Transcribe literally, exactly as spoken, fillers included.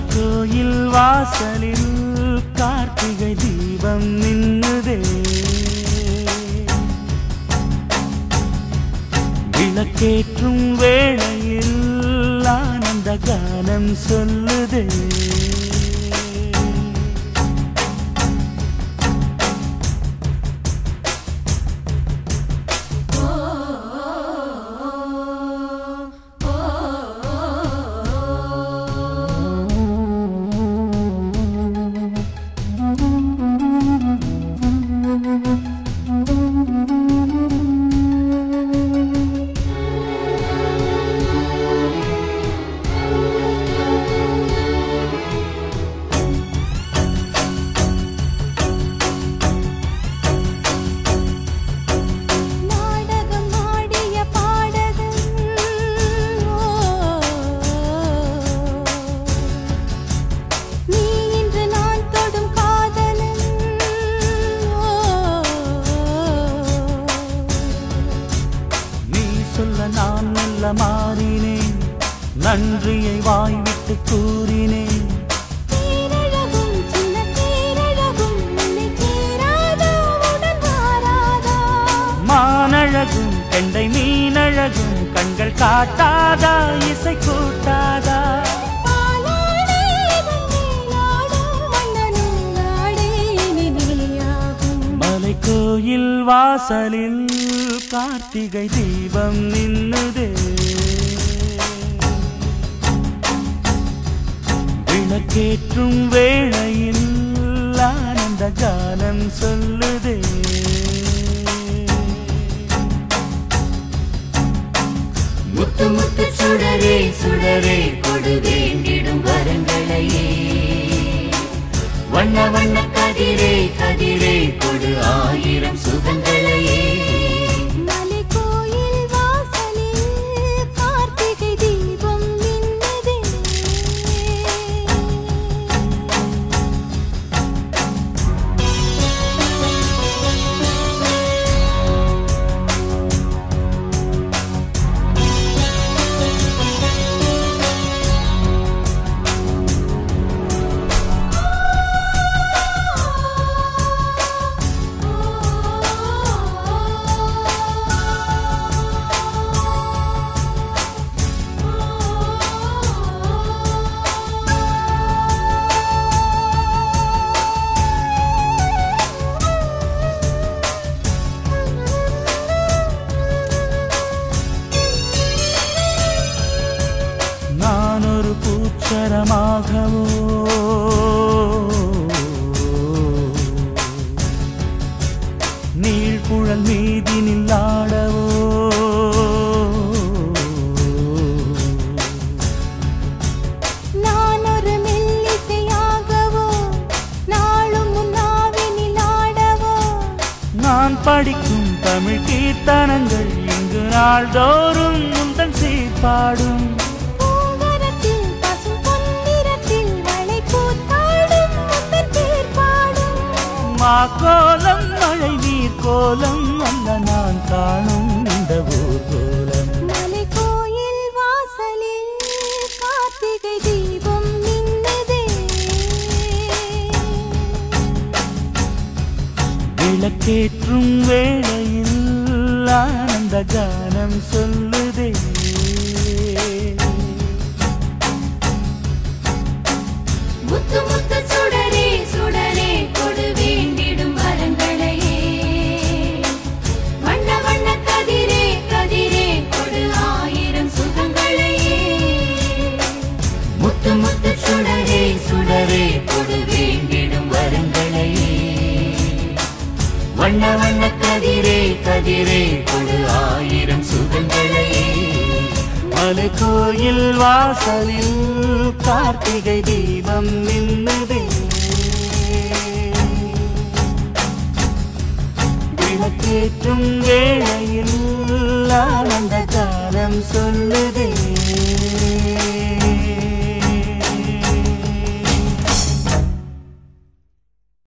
மலைக்கோயில் வாசலில் கார்த்திகை தீபம் நின்னுதே. விளக்கேற்றும் வேளையில் ஆனந்த கானம் சொல்லுதே. நான் மெல்ல மாறினேன், நன்றியை வாய்விட்டு கூறினேன். மானழகும் கெண்டை மீனழகும் கண்கள் காட்டாதா, இசை கூட்டாதா? மலைக்கோயில் வாசலில் கார்த்திகை தீபம் நின்னுதே. விளக்கேற்றும் வேளையில் ஆனந்த கானம் சொல்லுதே. முத்து முத்து சுடரே சுடரே கொடு வேண்டிடும் வரங்களையே. வண்ண வண்ண கதிரே கதிரே கொடு ஆயிரம் சுகங்களையே. நான் ஒரு பூச்சரமாகவோ நீழ்குழல் மீதினில் ஆடவோ, நான் ஒரு மெல்லிசையாகவோ நாளும் முன்னாவினில் ஆடவோ. நான் படிக்கும் தமிழ் கீர்த்தனங்கள் இங்கு நாள்தோறும் முந்தன் சீர்பாடும். கோலம் மழை நீர் கோலம் அல்ல நான் காணும் இந்த ஊர்கோலம். மலைக்கோயில் வாசலில் கார்த்திகை தீபம் நின்னுதே. விளக்கேற்றும் வேளையில் ஆனந்த கானம் சொல்லுதே. முத்து முத்து சுடரே சுடரே கொடு வேண்டிடும் வரங்களையே. வண்ண வண்ண கதிரே கதிரே கொடு ஆயிரம் சுகங்களையே. முத்து முத்து சுடரே சுடரே கொடு வேண்டிடும் வரங்களையே. வண்ண வண்ண கதிரே கதிரே கொடு ஆயிரம் சுகங்களையே. மலைக்கோயில் வாசலில் கார்த்திகை தீபம் நின்னுதே. விளக்கேற்றும் வேளையில் ஆனந்த கானம் சொல்லுதே.